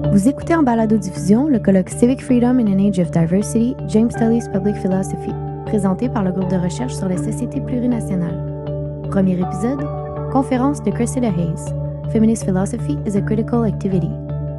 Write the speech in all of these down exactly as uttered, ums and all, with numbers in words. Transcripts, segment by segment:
Vous écoutez en balado-diffusion le colloque Civic Freedom in an Age of Diversity, James Tully's Public Philosophy, présenté par le groupe de recherche sur les sociétés plurinationales. Premier épisode, conférence de Cressida Hayes. Feminist philosophy is a critical activity.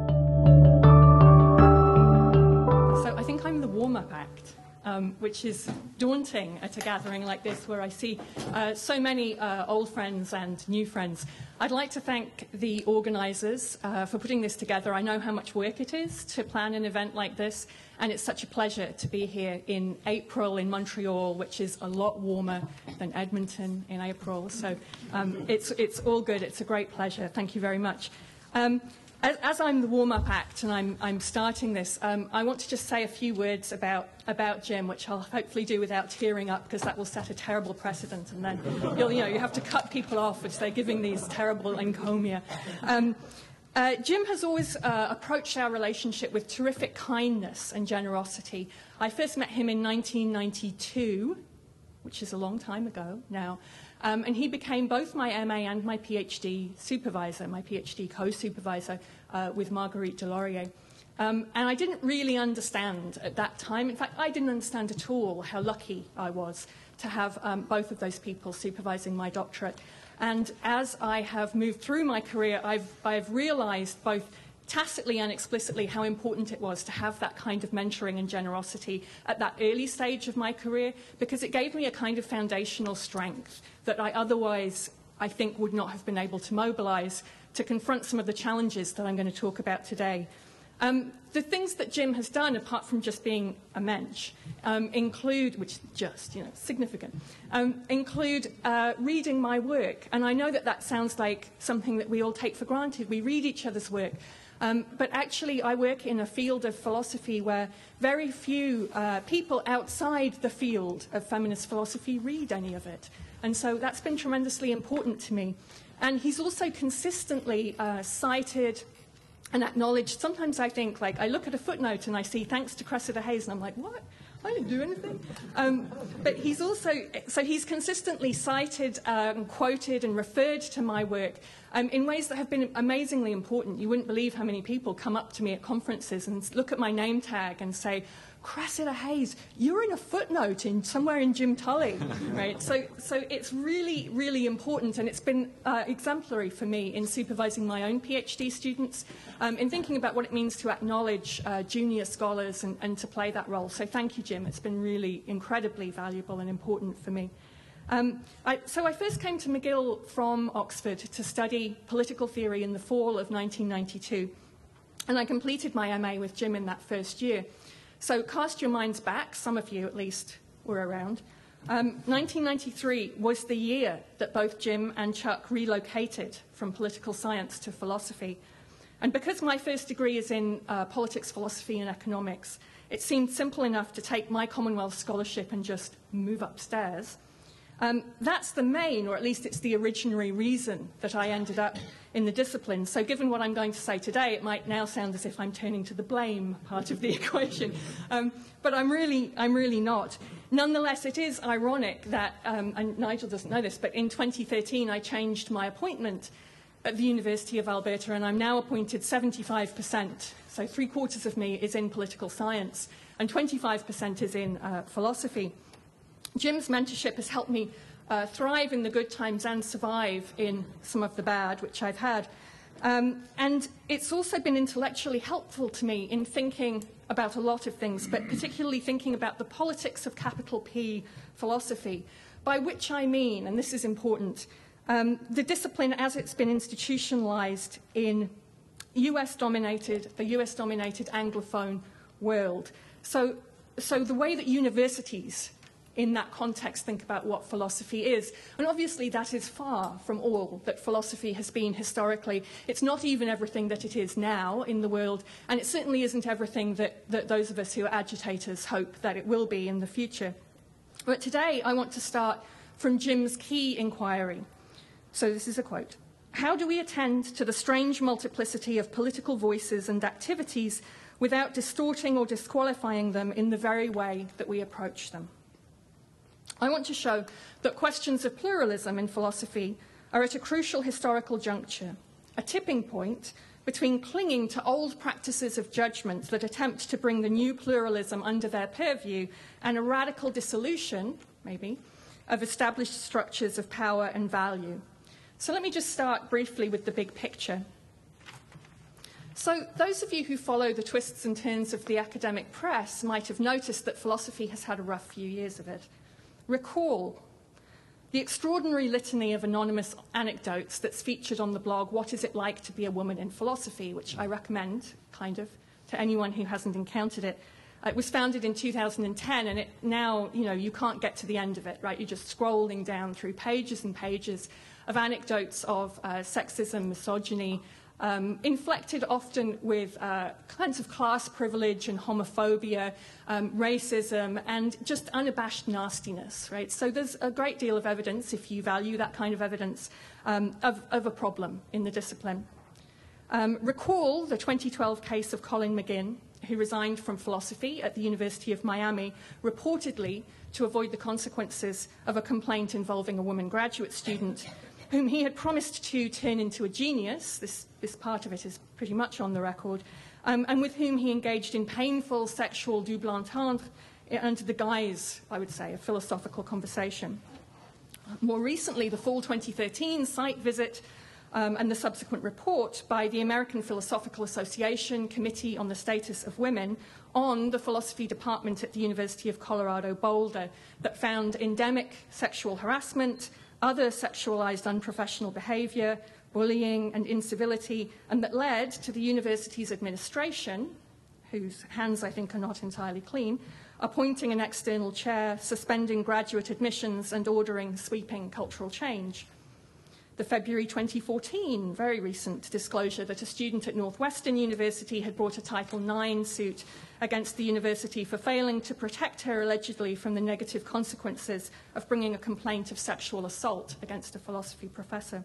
So I think I'm the warm-up act, um, which is daunting at a gathering like this where I see uh, so many uh, old friends and new friends. I'd like to thank the organisers uh, for putting this together. I know how much work it is to plan an event like this, and it's such a pleasure to be here in April in Montreal, which is a lot warmer than Edmonton in April. So um, it's, it's all good. It's a great pleasure. Thank you very much. Um, as, as I'm the warm-up act and I'm, I'm starting this, um, I want to just say a few words about, about Jim, which I'll hopefully do without tearing up, because that will set a terrible precedent, and then you'll, you know, you have to cut people off if they're giving these terrible encomia. Um, Uh, Jim has always uh, approached our relationship with terrific kindness and generosity. I first met him in nineteen ninety-two, which is a long time ago now, um, and he became both my M A and my PhD supervisor, my PhD co-supervisor uh, with Marguerite Delaurier. Um, and I didn't really understand at that time, in fact, I didn't understand at all how lucky I was to have um, both of those people supervising my doctorate. And as I have moved through my career, I've, I've realized both tacitly and explicitly how important it was to have that kind of mentoring and generosity at that early stage of my career, because it gave me a kind of foundational strength that I otherwise, I think, would not have been able to mobilize to confront some of the challenges that I'm going to talk about today. Um, the things that Jim has done, apart from just being a mensch, um, include, which is just, you know, significant, um, include uh, reading my work. And I know that that sounds like something that we all take for granted. We read each other's work. Um, but actually, I work in a field of philosophy where very few uh, people outside the field of feminist philosophy read any of it. And so that's been tremendously important to me. And he's also consistently uh, cited and acknowledged. Sometimes I think, like, I look at a footnote and I see thanks to Cressida Hayes, and I'm like, what? I didn't do anything. Um, but he's also, so he's consistently cited, um, quoted and referred to my work um, in ways that have been amazingly important. You wouldn't believe how many people come up to me at conferences and look at my name tag and say, Cressida Hayes, you're in a footnote in somewhere in Jim Tully, right? So, so it's really, really important, and it's been uh, exemplary for me in supervising my own PhD students, um, in thinking about what it means to acknowledge uh, junior scholars and, and to play that role. So thank you, Jim. It's been really incredibly valuable and important for me. Um, I, so I first came to McGill from Oxford to study political theory in the fall of nineteen ninety-two, and I completed my M A with Jim in that first year. So cast your minds back, some of you at least were around. Um, nineteen ninety-three was the year that both Jim and Chuck relocated from political science to philosophy. And because my first degree is in uh, politics, philosophy, and economics, it seemed simple enough to take my Commonwealth scholarship and just move upstairs. Um, that's the main, or at least it's the originary reason that I ended up in the discipline. So given what I'm going to say today, it might now sound as if I'm turning to the blame part of the equation. Um, but I'm really, I'm really not. Nonetheless, it is ironic that, um, and Nigel doesn't know this, but in twenty thirteen I changed my appointment at the University of Alberta, and I'm now appointed seventy-five percent. So three quarters of me is in political science, and twenty-five percent is in uh, philosophy. Jim's mentorship has helped me uh, thrive in the good times and survive in some of the bad, which I've had. Um, and it's also been intellectually helpful to me in thinking about a lot of things, but particularly thinking about the politics of capital P philosophy, by which I mean, and this is important, um, the discipline as it's been institutionalized in U S-dominated, the U S-dominated Anglophone world. So, so the way that universities in that context think about what philosophy is. And obviously that is far from all that philosophy has been historically. It's not even everything that it is now in the world, and it certainly isn't everything that, that those of us who are agitators hope that it will be in the future. But today I want to start from Jim's key inquiry. So this is a quote. How do we attend to the strange multiplicity of political voices and activities without distorting or disqualifying them in the very way that we approach them? I want to show that questions of pluralism in philosophy are at a crucial historical juncture, a tipping point between clinging to old practices of judgment that attempt to bring the new pluralism under their purview and a radical dissolution, maybe, of established structures of power and value. So let me just start briefly with the big picture. So those of you who follow the twists and turns of the academic press might have noticed that philosophy has had a rough few years of it. Recall the extraordinary litany of anonymous anecdotes that's featured on the blog, What Is It Like to Be a Woman in Philosophy, which I recommend, kind of, to anyone who hasn't encountered it. It was founded in two thousand ten, and it now, you know, you can't get to the end of it, right? You're just scrolling down through pages and pages of anecdotes of uh, sexism, misogyny, um, inflected often with uh, kinds of class privilege and homophobia, um, racism, and just unabashed nastiness, right? So there's a great deal of evidence, if you value that kind of evidence, um, of, of a problem in the discipline. Um, recall the twenty twelve case of Colin McGinn, who resigned from philosophy at the University of Miami, reportedly to avoid the consequences of a complaint involving a woman graduate student, whom he had promised to turn into a genius. This, this part of it is pretty much on the record, um, and with whom he engaged in painful sexual double entendre under the guise, I would say, of philosophical conversation. More recently, the fall twenty thirteen site visit Um, and the subsequent report by the American Philosophical Association Committee on the Status of Women on the philosophy department at the University of Colorado Boulder that found endemic sexual harassment, other sexualized unprofessional behavior, bullying and incivility, and that led to the university's administration, whose hands I think are not entirely clean, appointing an external chair, suspending graduate admissions and ordering sweeping cultural change. The February twenty fourteen, very recent disclosure that a student at Northwestern University had brought a Title nine suit against the university for failing to protect her allegedly from the negative consequences of bringing a complaint of sexual assault against a philosophy professor.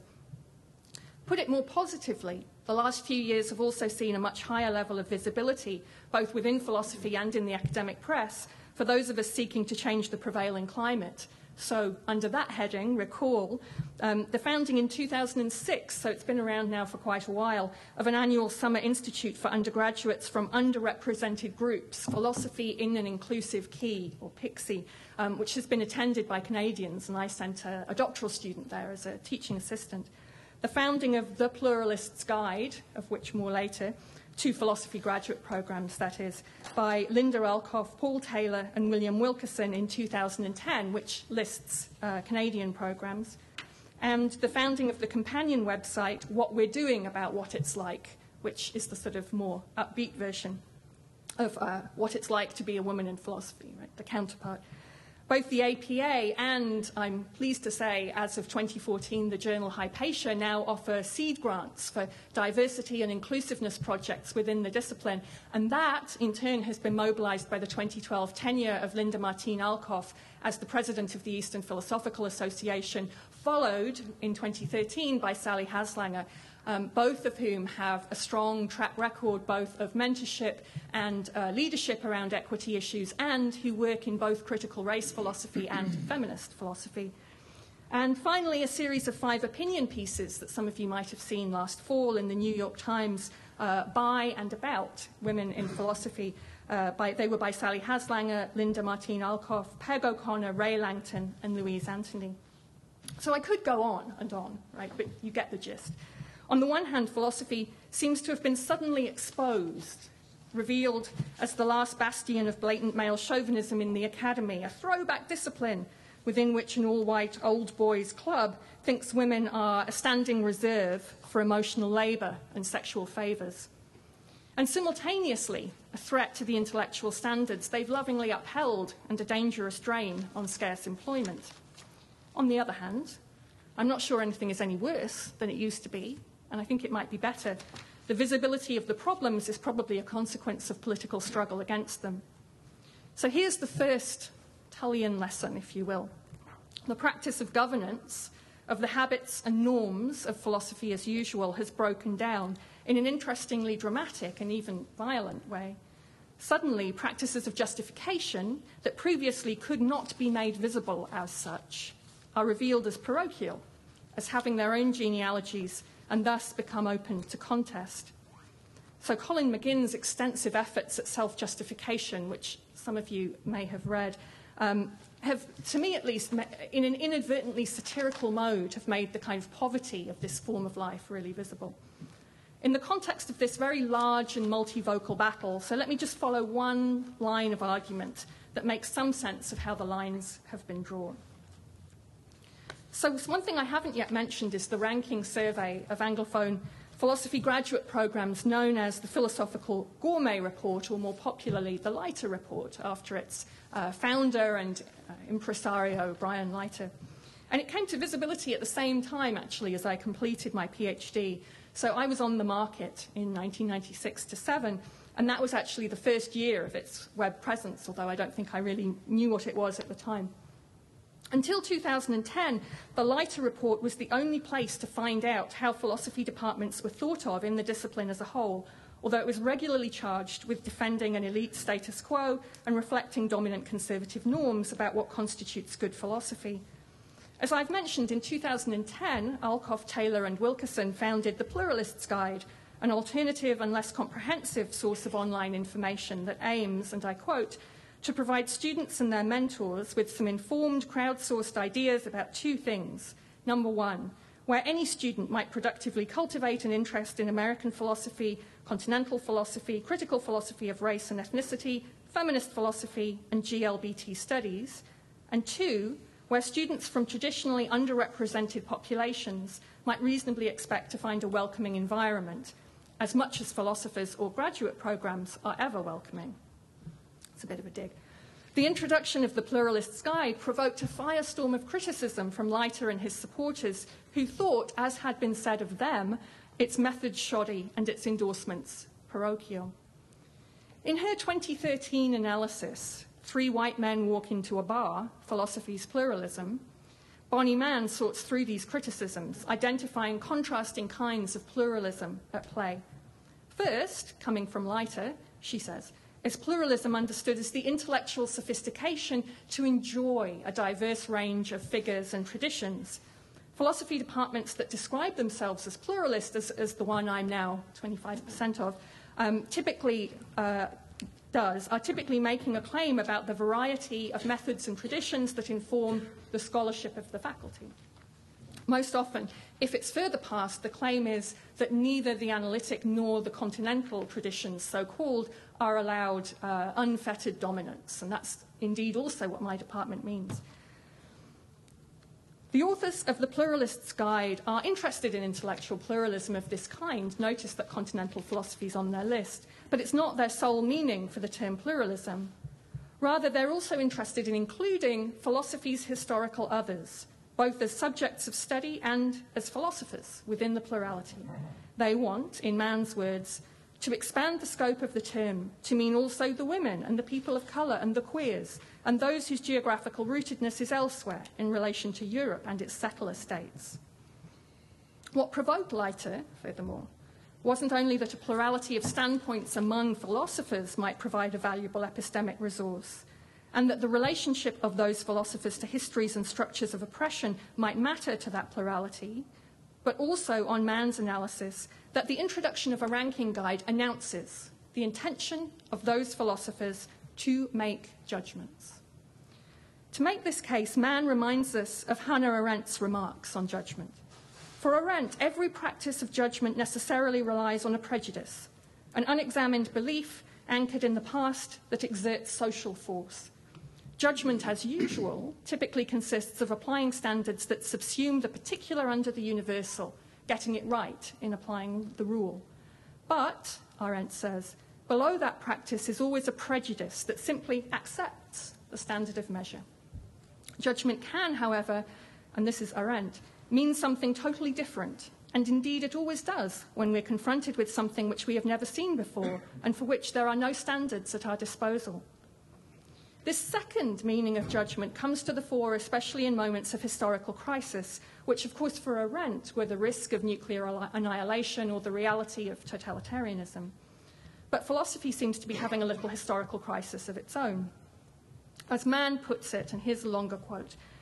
Put it more positively, the last few years have also seen a much higher level of visibility, both within philosophy and in the academic press, for those of us seeking to change the prevailing climate. So under that heading, recall um, the founding in two thousand six, so it's been around now for quite a while, of an annual summer institute for undergraduates from underrepresented groups, Philosophy in an Inclusive Key, or PIXI, um, which has been attended by Canadians, and I sent a, a doctoral student there as a teaching assistant. The founding of The Pluralist's Guide, of which more later, two philosophy graduate programs, that is, by Linda Alcoff, Paul Taylor and William Wilkerson in two thousand ten, which lists uh, Canadian programs, and the founding of the companion website, What We're Doing About What It's Like, which is the sort of more upbeat version of uh, what it's like to be a woman in philosophy, right, the counterpart. Both the A P A and, I'm pleased to say, as of twenty fourteen, the journal Hypatia now offer seed grants for diversity and inclusiveness projects within the discipline. And that, in turn, has been mobilized by the twenty twelve tenure of Linda Martine Alcoff as the president of the Eastern Philosophical Association, followed in twenty thirteen by Sally Haslanger, Um, both of whom have a strong track record both of mentorship and uh, leadership around equity issues, and who work in both critical race philosophy and feminist philosophy. And finally, a series of five opinion pieces that some of you might have seen last fall in the New York Times uh, by and about women in philosophy. Uh, by, they were by Sally Haslanger, Linda Martine Alcoff, Peg O'Connor, Ray Langton, and Louise Antony. So I could go on and on, right, but you get the gist. On the one hand, philosophy seems to have been suddenly exposed, revealed as the last bastion of blatant male chauvinism in the academy, a throwback discipline within which an all-white old boys club thinks women are a standing reserve for emotional labour and sexual favours. And simultaneously, a threat to the intellectual standards they've lovingly upheld and a dangerous drain on scarce employment. On the other hand, I'm not sure anything is any worse than it used to be, and I think it might be better. The visibility of the problems is probably a consequence of political struggle against them. So here's the first Tullian lesson, if you will. The practice of governance, of the habits and norms of philosophy as usual, has broken down in an interestingly dramatic and even violent way. Suddenly, practices of justification that previously could not be made visible as such are revealed as parochial, as having their own genealogies and thus become open to contest. So Colin McGinn's extensive efforts at self-justification, which some of you may have read, um, have, to me at least, in an inadvertently satirical mode, have made the kind of poverty of this form of life really visible. In the context of this very large and multivocal battle, so let me just follow one line of argument that makes some sense of how the lines have been drawn. So one thing I haven't yet mentioned is the ranking survey of Anglophone philosophy graduate programs known as the Philosophical Gourmet Report, or more popularly, the Leiter Report, after its uh, founder and uh, impresario, Brian Leiter. And it came to visibility at the same time, actually, as I completed my PhD. So I was on the market in nineteen ninety-six to seven, and that was actually the first year of its web presence, although I don't think I really knew what it was at the time. Until two thousand ten, the Leiter Report was the only place to find out how philosophy departments were thought of in the discipline as a whole, although it was regularly charged with defending an elite status quo and reflecting dominant conservative norms about what constitutes good philosophy. As I've mentioned, in two thousand ten, Alcoff, Taylor and Wilkerson founded the Pluralist's Guide, an alternative and less comprehensive source of online information that aims, and I quote, to provide students and their mentors with some informed, crowdsourced ideas about two things. Number one, where any student might productively cultivate an interest in American philosophy, continental philosophy, critical philosophy of race and ethnicity, feminist philosophy, and G L B T studies. And two, where students from traditionally underrepresented populations might reasonably expect to find a welcoming environment, as much as philosophers or graduate programs are ever welcoming. It's a bit of a dig. The introduction of the Pluralist's Guide provoked a firestorm of criticism from Leiter and his supporters, who thought, as had been said of them, its methods shoddy and its endorsements parochial. In her twenty thirteen analysis, Three White Men Walk into a Bar, Philosophy's Pluralism, Bonnie Mann sorts through these criticisms, identifying contrasting kinds of pluralism at play. First, coming from Leiter, she says, is pluralism understood as the intellectual sophistication to enjoy a diverse range of figures and traditions. Philosophy departments that describe themselves as pluralist, as, as the one I'm now twenty-five percent of, um, typically uh, does, are typically making a claim about the variety of methods and traditions that inform the scholarship of the faculty. Most often, if it's further past, the claim is that neither the analytic nor the continental traditions, so-called, are allowed uh, unfettered dominance, and that's indeed also what my department means. The authors of the Pluralist's Guide are interested in intellectual pluralism of this kind. Notice that continental philosophy is on their list, but it's not their sole meaning for the term pluralism. Rather, they're also interested in including philosophy's historical others, both as subjects of study and as philosophers within the plurality. They want, in Mann's words, to expand the scope of the term to mean also the women and the people of colour and the queers and those whose geographical rootedness is elsewhere in relation to Europe and its settler states. What provoked Leiter, furthermore, wasn't only that a plurality of standpoints among philosophers might provide a valuable epistemic resource, and that the relationship of those philosophers to histories and structures of oppression might matter to that plurality, but also, on Mann's analysis, that the introduction of a ranking guide announces the intention of those philosophers to make judgments. To make this case, Mann reminds us of Hannah Arendt's remarks on judgment. For Arendt, every practice of judgment necessarily relies on a prejudice, an unexamined belief anchored in the past that exerts social force. Judgment, as usual, typically consists of applying standards that subsume the particular under the universal, getting it right in applying the rule. But, Arendt says, below that practice is always a prejudice that simply accepts the standard of measure. Judgment can, however, and this is Arendt, mean something totally different, and indeed it always does when we're confronted with something which we have never seen before and for which there are no standards at our disposal. This second meaning of judgment comes to the fore especially in moments of historical crisis, which of course for Arendt were the risk of nuclear annihilation or the reality of totalitarianism. But philosophy seems to be having a little historical crisis of its own. As Mann puts it, and here's a longer quote,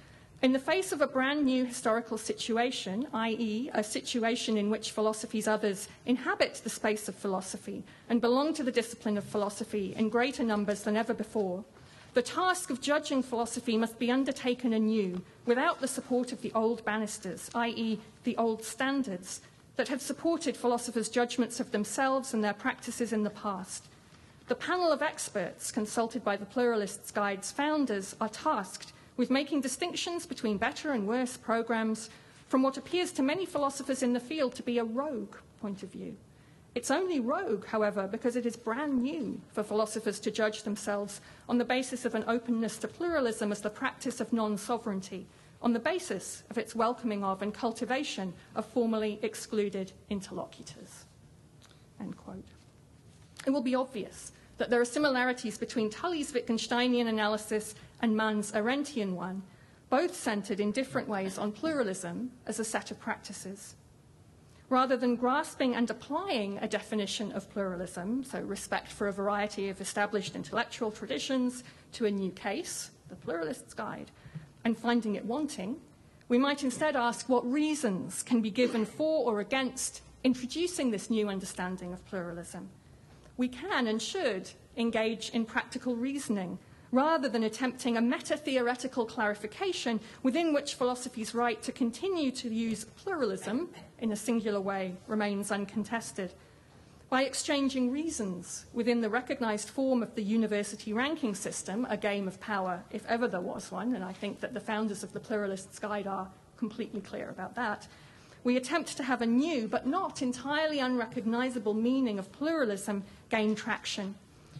In the face of a brand new historical situation, that is a situation in which philosophy's others inhabit the space of philosophy and belong to the discipline of philosophy in greater numbers than ever before, the task of judging philosophy must be undertaken anew without the support of the old banisters, that is the old standards, that have supported philosophers' judgments of themselves and their practices in the past. The panel of experts consulted by the Pluralists' Guide's founders are tasked with making distinctions between better and worse programs from what appears to many philosophers in the field to be a rogue point of view. It's only rogue, however, because it is brand new for philosophers to judge themselves on the basis of an openness to pluralism as the practice of non-sovereignty, on the basis of its welcoming of and cultivation of formerly excluded interlocutors." End quote. It will be obvious that there are similarities between Tully's Wittgensteinian analysis and Mann's Arendtian one, both centred in different ways on pluralism as a set of practices. Rather than grasping and applying a definition of pluralism, so respect for a variety of established intellectual traditions, to a new case, the Pluralist's Guide, and finding it wanting, we might instead ask what reasons can be given for or against introducing this new understanding of pluralism. We can and should engage in practical reasoning rather than attempting a meta-theoretical clarification within which philosophy's right to continue to use pluralism in a singular way remains uncontested. By exchanging reasons within the recognised form of the university ranking system, a game of power, if ever there was one, and I think that the founders of the Pluralists' Guide are completely clear about that, we attempt to have a new but not entirely unrecognisable meaning of pluralism gain traction.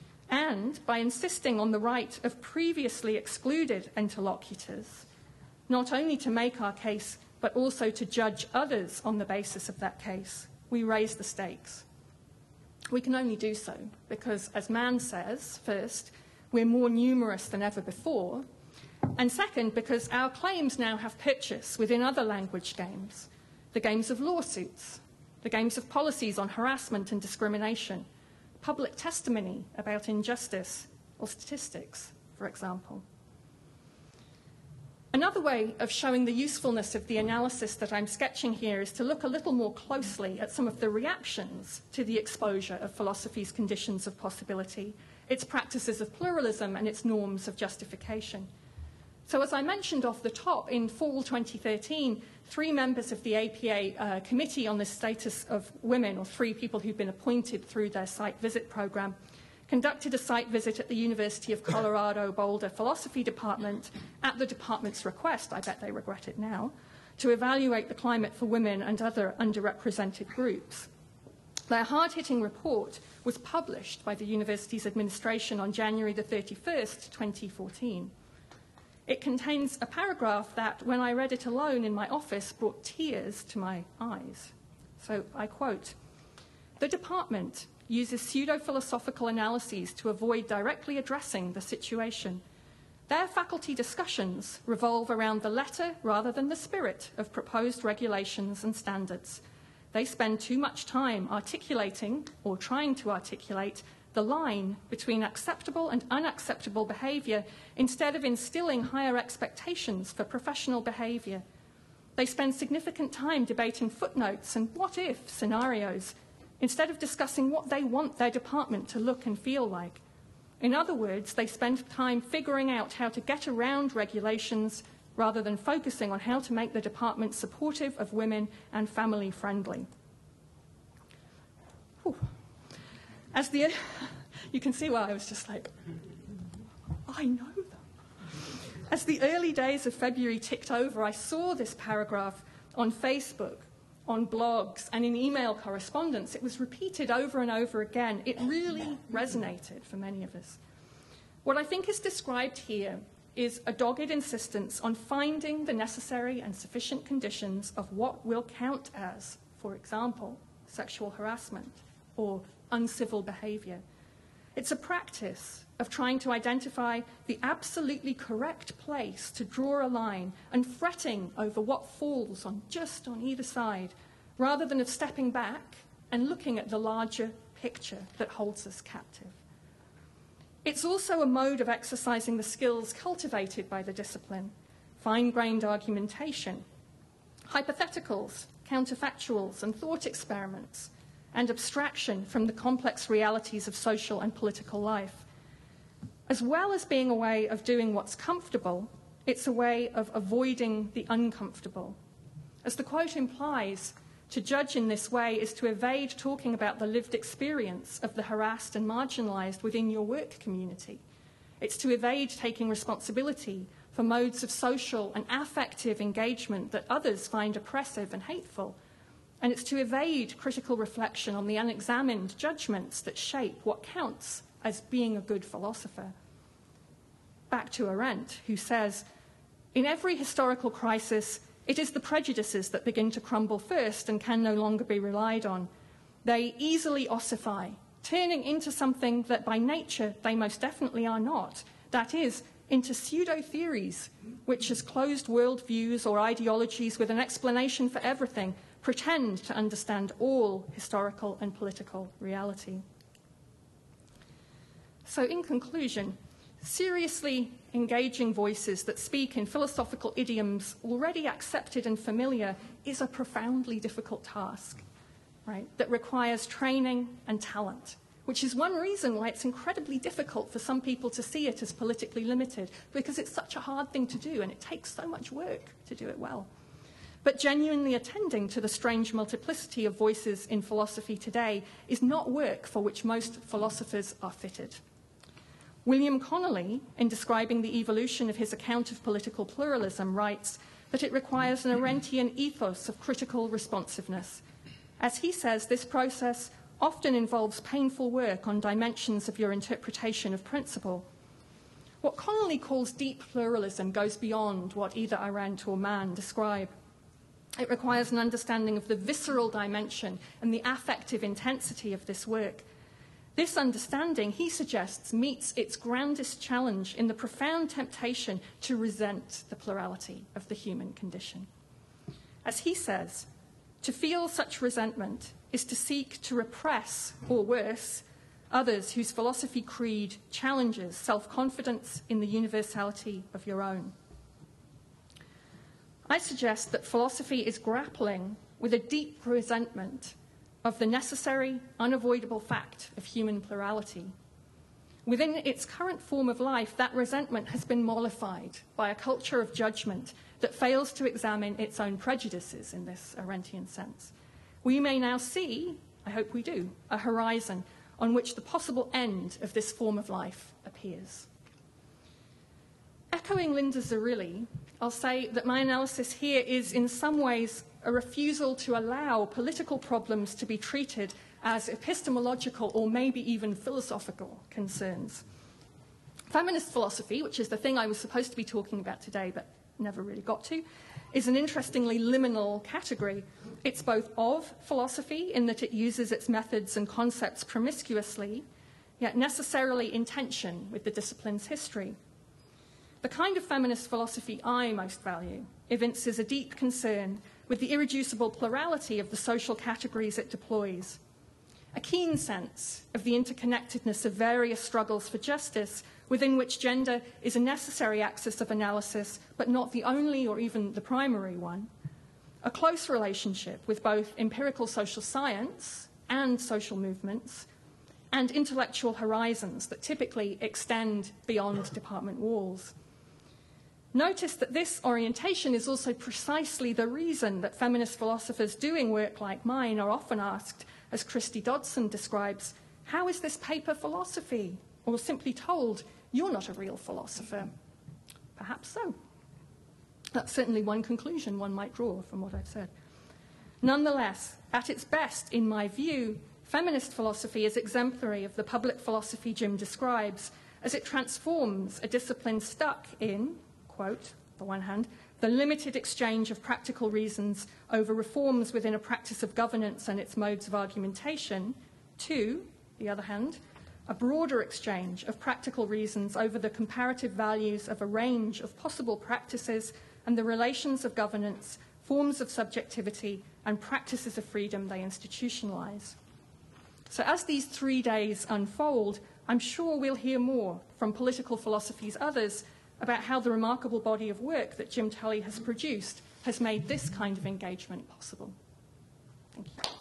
And by insisting on the right of previously excluded interlocutors, not only to make our case, but also to judge others on the basis of that case, we raise the stakes. We can only do so because, as Mann says, first, we're more numerous than ever before, and second, because our claims now have purchase within other language games, the games of lawsuits, the games of policies on harassment and discrimination, public testimony about injustice, or statistics, for example. Another way of showing the usefulness of the analysis that I'm sketching here is to look a little more closely at some of the reactions to the exposure of philosophy's conditions of possibility, its practices of pluralism, and its norms of justification. So as I mentioned off the top, in fall twenty thirteen, three members of the A P A uh, Committee on the Status of Women, or three people who've been appointed through their site visit program, conducted a site visit at the University of Colorado Boulder Philosophy Department at the department's request, I bet they regret it now, to evaluate the climate for women and other underrepresented groups. Their hard-hitting report was published by the university's administration on January the thirty-first, twenty fourteen. It contains a paragraph that, when I read it alone in my office, brought tears to my eyes. So I quote, "The department uses pseudo-philosophical analyses to avoid directly addressing the situation. Their faculty discussions revolve around the letter rather than the spirit of proposed regulations and standards. They spend too much time articulating, or trying to articulate, the line between acceptable and unacceptable behaviour instead of instilling higher expectations for professional behaviour. They spend significant time debating footnotes and what-if scenarios instead of discussing what they want their department to look and feel like. In other words, they spend time figuring out how to get around regulations rather than focusing on how to make the department supportive of women and family-friendly." As the, you can see why I was just like, I know them. As the early days of February ticked over, I saw this paragraph on Facebook, on blogs, and in email correspondence. It was repeated over and over again. It really resonated for many of us. What I think is described here is a dogged insistence on finding the necessary and sufficient conditions of what will count as, for example, sexual harassment or uncivil behaviour. It's a practice of trying to identify the absolutely correct place to draw a line and fretting over what falls on just on either side, rather than of stepping back and looking at the larger picture that holds us captive. It's also a mode of exercising the skills cultivated by the discipline. fine-grained argumentation, hypotheticals, counterfactuals, and thought experiments, and abstraction from the complex realities of social and political life. As well as being a way of doing what's comfortable, it's a way of avoiding the uncomfortable. As the quote implies, to judge in this way is to evade talking about the lived experience of the harassed and marginalised within your work community. It's to evade taking responsibility for modes of social and affective engagement that others find oppressive and hateful. And it's to evade critical reflection on the unexamined judgments that shape what counts as being a good philosopher. Back to Arendt, who says, "In every historical crisis, it is the prejudices that begin to crumble first and can no longer be relied on. They easily ossify, turning into something that by nature they most definitely are not, that is, into pseudo-theories, which as closed worldviews or ideologies with an explanation for everything, pretend to understand all historical and political reality." So in conclusion, seriously engaging voices that speak in philosophical idioms already accepted and familiar is a profoundly difficult task, right, that requires training and talent, which is one reason why it's incredibly difficult for some people to see it as politically limited, because it's such a hard thing to do and it takes so much work to do it well. But genuinely attending to the strange multiplicity of voices in philosophy today is not work for which most philosophers are fitted. William Connolly, in describing the evolution of his account of political pluralism, writes that it requires an Arendtian ethos of critical responsiveness. As he says, this process often involves painful work on dimensions of your interpretation of principle. What Connolly calls deep pluralism goes beyond what either Arendt or Mann describe. It requires an understanding of the visceral dimension and the affective intensity of this work. This understanding, he suggests, meets its grandest challenge in the profound temptation to resent the plurality of the human condition. As he says, to feel such resentment is to seek to repress, or worse, others whose philosophy creed challenges self-confidence in the universality of your own. I suggest that philosophy is grappling with a deep resentment of the necessary, unavoidable fact of human plurality. Within its current form of life, that resentment has been mollified by a culture of judgment that fails to examine its own prejudices in this Arendtian sense. We may now see, I hope we do, a horizon on which the possible end of this form of life appears. Echoing Linda Zerilli, I'll say that my analysis here is in some ways a refusal to allow political problems to be treated as epistemological or maybe even philosophical concerns. Feminist philosophy, which is the thing I was supposed to be talking about today but never really got to, is an interestingly liminal category. It's both of philosophy in that it uses its methods and concepts promiscuously, yet necessarily in tension with the discipline's history. The kind of feminist philosophy I most value evinces a deep concern with the irreducible plurality of the social categories it deploys, a keen sense of the interconnectedness of various struggles for justice within which gender is a necessary axis of analysis, but not the only or even the primary one, a close relationship with both empirical social science and social movements, and intellectual horizons that typically extend beyond department walls. Notice that this orientation is also precisely the reason that feminist philosophers doing work like mine are often asked, as Christy Dodson describes, how is this paper philosophy? Or simply told, you're not a real philosopher. Perhaps so. That's certainly one conclusion one might draw from what I've said. Nonetheless, at its best, in my view, feminist philosophy is exemplary of the public philosophy Jim describes, as it transforms a discipline stuck in, quote, on the one hand, the limited exchange of practical reasons over reforms within a practice of governance and its modes of argumentation, to, the other hand, a broader exchange of practical reasons over the comparative values of a range of possible practices and the relations of governance, forms of subjectivity, and practices of freedom they institutionalize. So as these three days unfold, I'm sure we'll hear more from political philosophy's others about how the remarkable body of work that Jim Tully has produced has made this kind of engagement possible. Thank you.